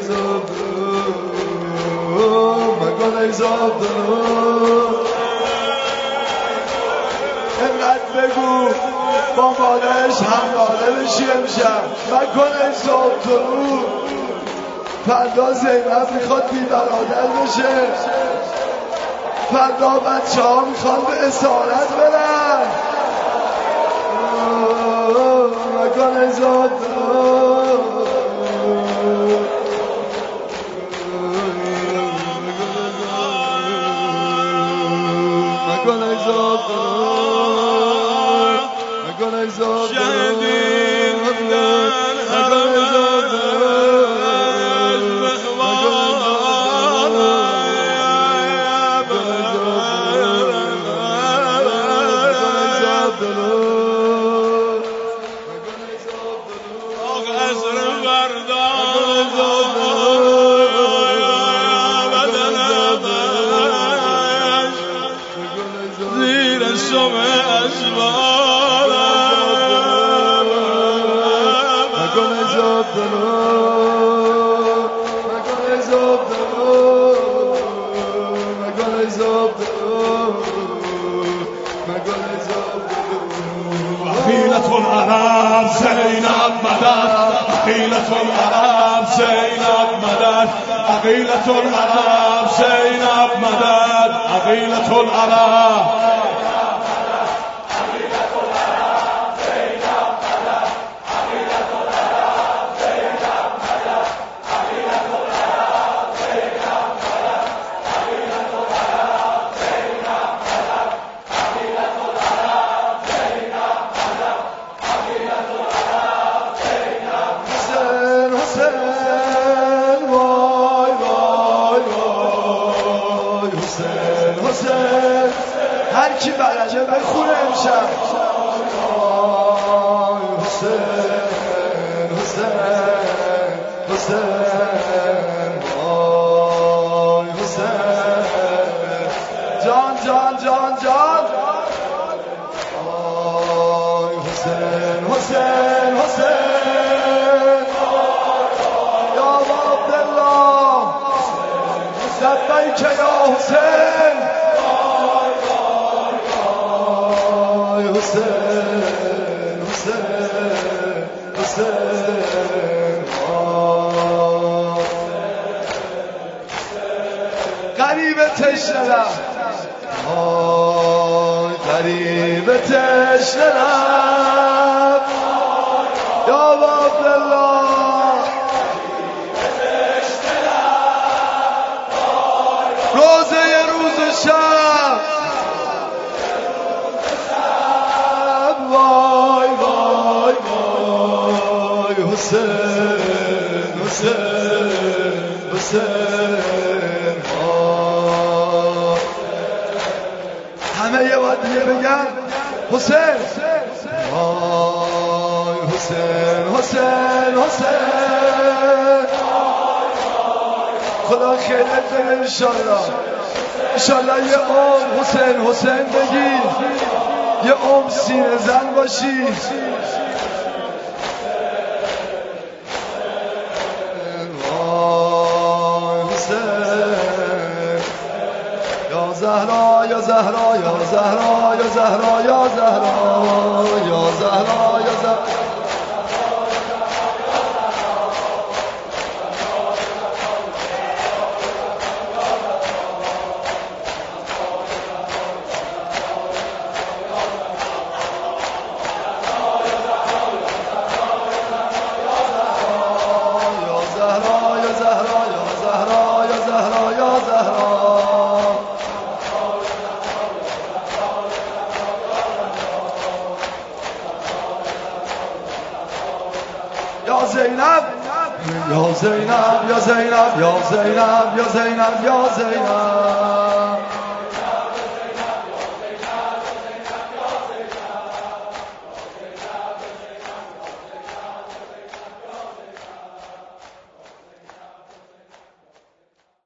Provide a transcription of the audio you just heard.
اینقدر بگو با مادرش همراله بشی امشب مکن حساب طلوع فردا زینب میخواد بی برادر بشه فردا بچه ها میخواد به اسارت برن مکن حساب طلوع مکن حساب طلوع مکن حساب عقيلة العرب زينب مدد عقيلة العرب زينب مدد عقيلة العرب زينب مدد عقيلة العرب هر کی بلده بخونه امشب حسین حسین حسین آی حسین جان جان جان جان آی حسین حسین حسین یا عبدالله لبیک یا حسین حسین حسین حسین غریب تشنه آی غریب تشنه یا عبدالله روزه روز شب وای وای وای حسین حسین حسین همه یه باید دیگه بگن حسین وای حسین حسین حسین خدا خیرت بده انشالله یه عمر حسین حسین بگی یه عمر سینه زن باشی یا زهرا یا زهرا یا زهرا یا زهرا یا زهرا یا زهرا یا زهرا زینب یا زینب یا زینب یا زینب یا زینب یا زینب